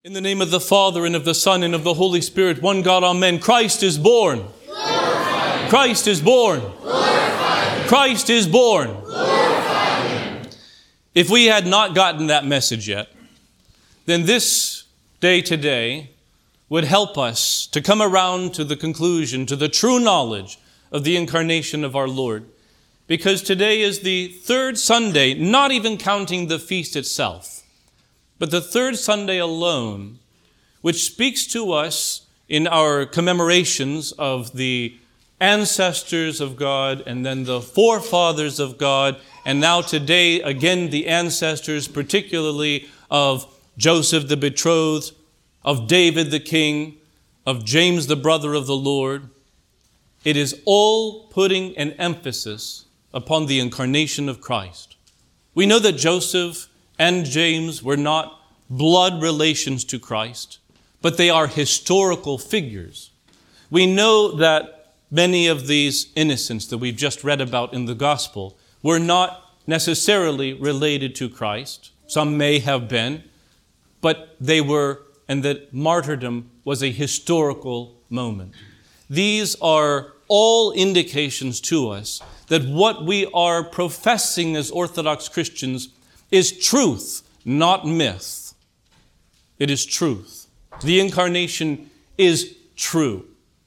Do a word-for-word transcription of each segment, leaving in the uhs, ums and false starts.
In the name of the Father, and of the Son, and of the Holy Spirit, one God, amen. Christ is born. Glorify Christ is born. Glorify Christ is born. Glorify Him. If we had not gotten that message yet, then this day today would help us to come around to the conclusion, to the true knowledge of the incarnation of our Lord. Because today is the third Sunday, not even counting the feast itself, but the third Sunday alone, which speaks to us in our commemorations of the ancestors of God and then the forefathers of God, and now today again the ancestors, particularly of Joseph the betrothed, of David the king, of James the brother of the Lord. It is all putting an emphasis upon the incarnation of Christ. We know that Joseph and James were not blood relations to Christ, but they are historical figures. We know that many of these innocents that we've just read about in the gospel were not necessarily related to Christ. Some may have been, but they were, and that martyrdom was a historical moment. These are all indications to us that what we are professing as Orthodox Christians is truth, not myth. It is truth. The incarnation is true.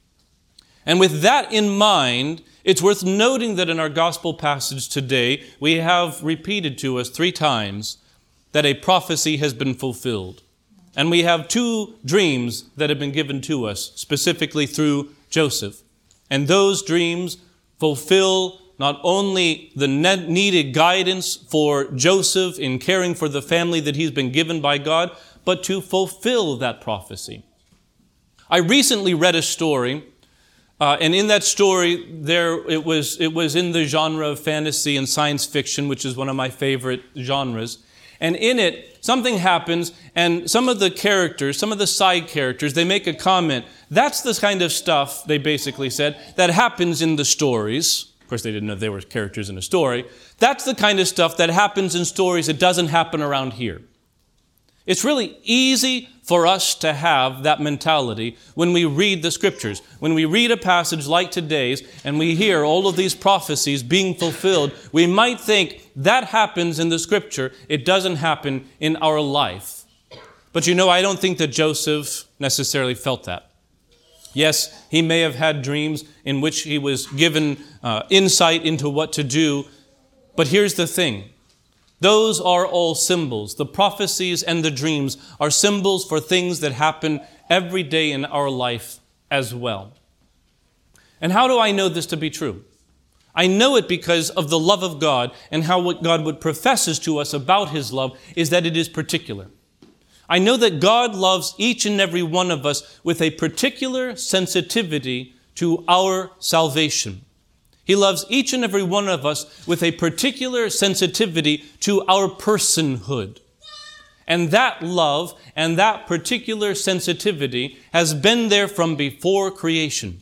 And with that in mind, it's worth noting that in our gospel passage today, we have repeated to us three times that a prophecy has been fulfilled. And we have two dreams that have been given to us, specifically through Joseph. And those dreams fulfill not only the needed guidance for Joseph in caring for the family that he's been given by God, but to fulfill that prophecy. I recently read a story, uh, and in that story, there it was it was in the genre of fantasy and science fiction, which is one of my favorite genres. And in it, something happens, and some of the characters, some of the side characters, they make a comment. That's the kind of stuff, they basically said, that happens in the stories. Of course, they didn't know they were characters in a story. That's the kind of stuff that happens in stories that doesn't happen around here. It's really easy for us to have that mentality when we read the Scriptures. When we read a passage like today's and we hear all of these prophecies being fulfilled, we might think that happens in the Scripture. It doesn't happen in our life. But you know, I don't think that Joseph necessarily felt that. Yes, he may have had dreams in which he was given uh, insight into what to do. But here's the thing. Those are all symbols. The prophecies and the dreams are symbols for things that happen every day in our life as well. And how do I know this to be true? I know it because of the love of God, and how what God would professes to us about His love is that it is particular. I know that God loves each and every one of us with a particular sensitivity to our salvation. He loves each and every one of us with a particular sensitivity to our personhood. And that love and that particular sensitivity has been there from before creation.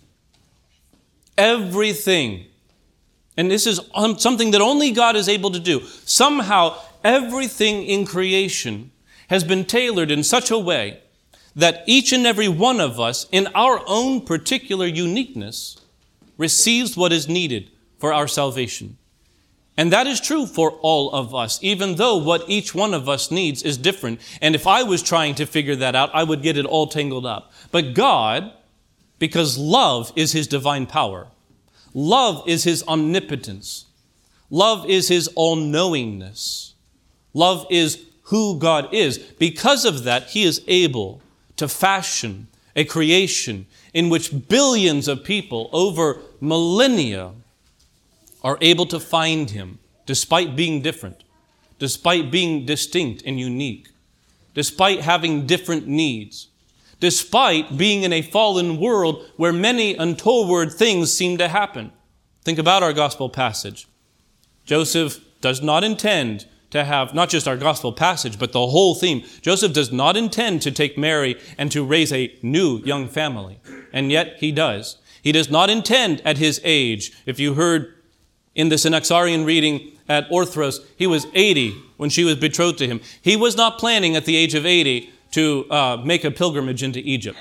Everything, and this is something that only God is able to do, somehow everything in creation has been tailored in such a way that each and every one of us, in our own particular uniqueness, receives what is needed for our salvation. And that is true for all of us, even though what each one of us needs is different. And if I was trying to figure that out, I would get it all tangled up. But God, because love is His divine power, love is His omnipotence, love is His all-knowingness, love is who God is. Because of that, He is able to fashion a creation in which billions of people over millennia are able to find Him, despite being different, despite being distinct and unique, despite having different needs, despite being in a fallen world where many untoward things seem to happen. Think about our gospel passage. Joseph does not intend to have not just our gospel passage, but the whole theme. Joseph does not intend to take Mary and to raise a new young family. And yet he does. He does not intend at his age. If you heard in the Synaxarian reading at Orthros, he was eighty when she was betrothed to him. He was not planning at the age of eighty to uh, make a pilgrimage into Egypt,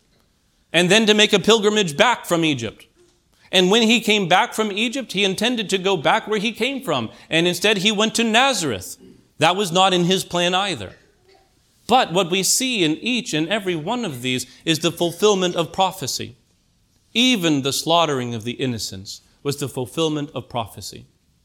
and then to make a pilgrimage back from Egypt. And when he came back from Egypt, he intended to go back where he came from, and instead he went to Nazareth. That was not in his plan either. But what we see in each and every one of these is the fulfillment of prophecy. Even the slaughtering of the innocents was the fulfillment of prophecy.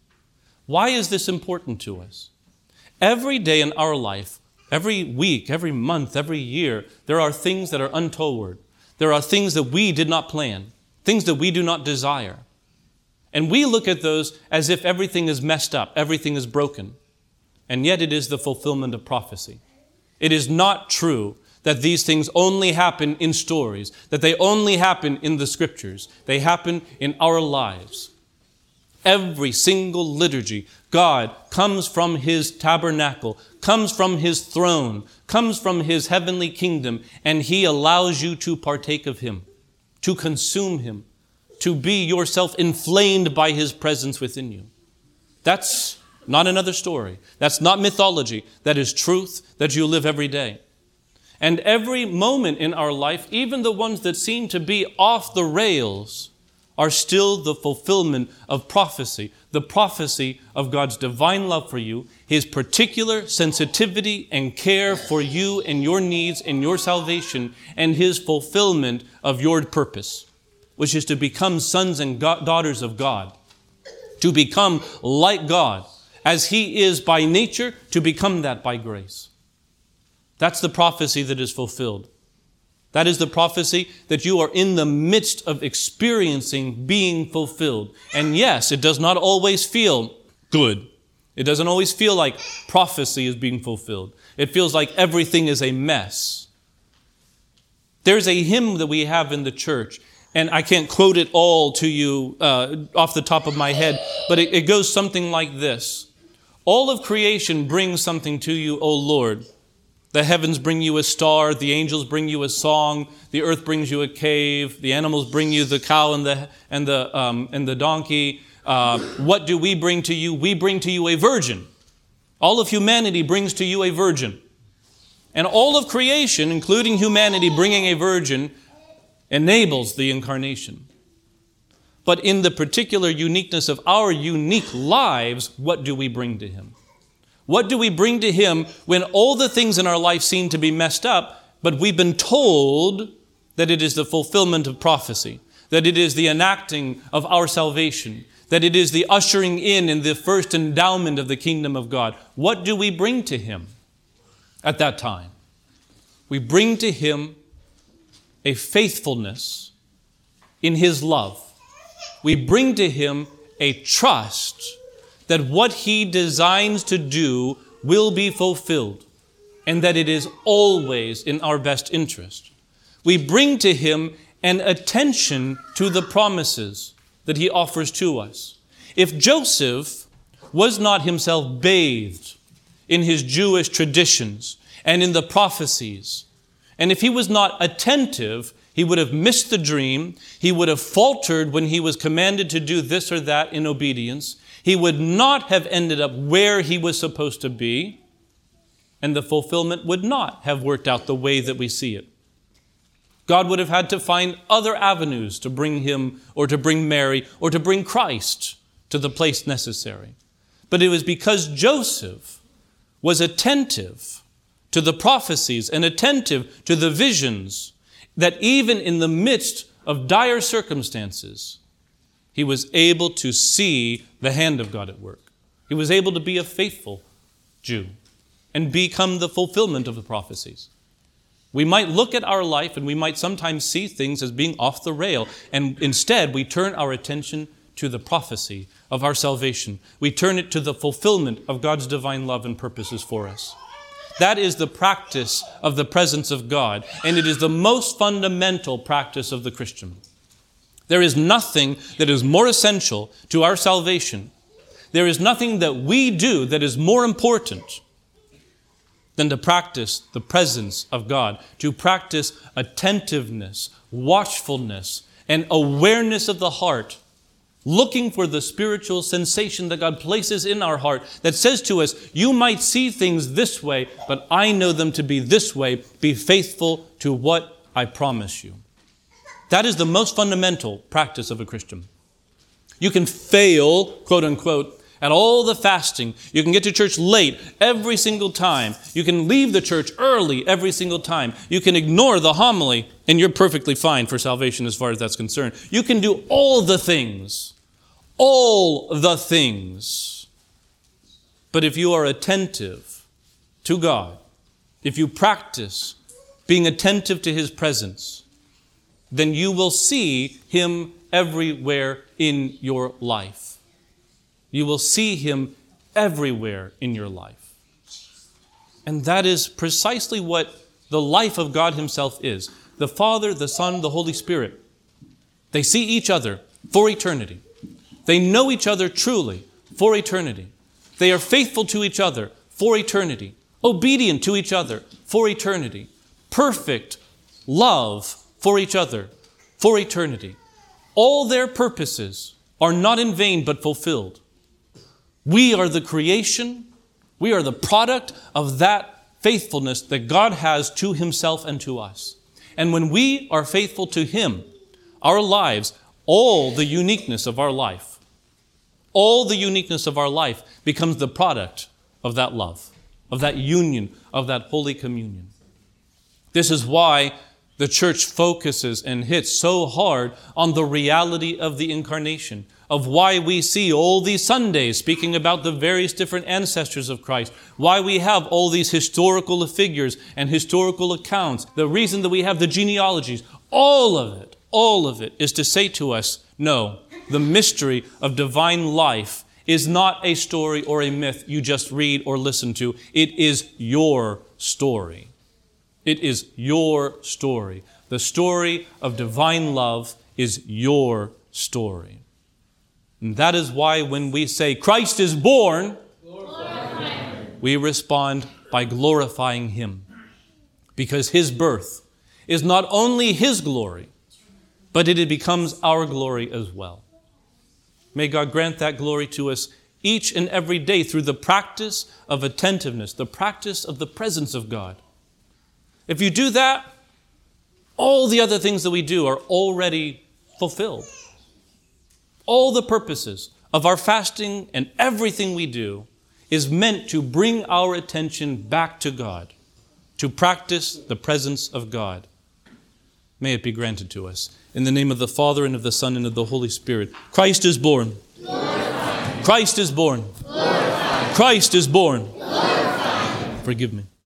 Why is this important to us? Every day in our life, every week, every month, every year, there are things that are untoward. There are things that we did not plan, things that we do not desire. And we look at those as if everything is messed up, everything is broken. And yet it is the fulfillment of prophecy. It is not true that these things only happen in stories, that they only happen in the Scriptures. They happen in our lives. Every single liturgy, God comes from His tabernacle, comes from His throne, comes from His heavenly kingdom, and He allows you to partake of Him, to consume Him, to be yourself inflamed by His presence within you. That's not another story. That's not mythology. That is truth that you live every day. And every moment in our life, even the ones that seem to be off the rails, are still the fulfillment of prophecy, the prophecy of God's divine love for you, His particular sensitivity and care for you and your needs and your salvation, and His fulfillment of your purpose, which is to become sons and daughters of God, to become like God, as He is by nature, to become that by grace. That's the prophecy that is fulfilled. That is the prophecy that you are in the midst of experiencing being fulfilled. And yes, it does not always feel good. It doesn't always feel like prophecy is being fulfilled. It feels like everything is a mess. There's a hymn that we have in the church, and I can't quote it all to you uh, off the top of my head, but it, it goes something like this. All of creation brings something to you, O Lord. The heavens bring you a star, the angels bring you a song, the earth brings you a cave, the animals bring you the cow and the and the um, and the donkey. Uh, what do we bring to you? We bring to you a virgin. All of humanity brings to you a virgin. And all of creation, including humanity bringing a virgin, enables the incarnation. But in the particular uniqueness of our unique lives, what do we bring to Him? What do we bring to Him when all the things in our life seem to be messed up, but we've been told that it is the fulfillment of prophecy, that it is the enacting of our salvation, that it is the ushering in in the first endowment of the kingdom of God? What do we bring to Him at that time? We bring to Him a faithfulness in His love. We bring to Him a trust that what He designs to do will be fulfilled, and that it is always in our best interest. We bring to Him an attention to the promises that He offers to us. If Joseph was not himself bathed in his Jewish traditions and in the prophecies, and if he was not attentive, he would have missed the dream, he would have faltered when he was commanded to do this or that in obedience, he would not have ended up where he was supposed to be, and the fulfillment would not have worked out the way that we see it. God would have had to find other avenues to bring him or to bring Mary or to bring Christ to the place necessary. But it was because Joseph was attentive to the prophecies and attentive to the visions that even in the midst of dire circumstances, he was able to see the hand of God at work. He was able to be a faithful Jew and become the fulfillment of the prophecies. We might look at our life and we might sometimes see things as being off the rail, and instead we turn our attention to the prophecy of our salvation. We turn it to the fulfillment of God's divine love and purposes for us. That is the practice of the presence of God, and it is the most fundamental practice of the Christian. There is nothing that is more essential to our salvation. There is nothing that we do that is more important than to practice the presence of God, to practice attentiveness, watchfulness, and awareness of the heart looking for the spiritual sensation that God places in our heart that says to us, you might see things this way, but I know them to be this way. Be faithful to what I promise you. That is the most fundamental practice of a Christian. You can fail, quote unquote, at all the fasting. You can get to church late every single time. You can leave the church early every single time. You can ignore the homily, and you're perfectly fine for salvation as far as that's concerned. You can do all the things. All the things. But if you are attentive to God, if you practice being attentive to His presence, then you will see Him everywhere in your life. You will see Him everywhere in your life. And that is precisely what the life of God Himself is. The Father, the Son, the Holy Spirit. They see each other for eternity. They know each other truly for eternity. They are faithful to each other for eternity. Obedient to each other for eternity. Perfect love for each other for eternity. All their purposes are not in vain but fulfilled. We are the creation. We are the product of that faithfulness that God has to Himself and to us. And when we are faithful to Him, our lives, all the uniqueness of our life, all the uniqueness of our life becomes the product of that love, of that union, of that Holy Communion. This is why the church focuses and hits so hard on the reality of the incarnation, of why we see all these Sundays speaking about the various different ancestors of Christ, why we have all these historical figures and historical accounts, the reason that we have the genealogies, all of it, all of it is to say to us, no, the mystery of divine life is not a story or a myth you just read or listen to. It is your story. It is your story. The story of divine love is your story. And that is why when we say Christ is born, we respond by glorifying Him. Because His birth is not only His glory, but it becomes our glory as well. May God grant that glory to us each and every day through the practice of attentiveness, the practice of the presence of God. If you do that, all the other things that we do are already fulfilled. All the purposes of our fasting and everything we do is meant to bring our attention back to God, to practice the presence of God. May it be granted to us. In the name of the Father, and of the Son, and of the Holy Spirit. Christ is born. Christ is born. Christ is born. Forgive me.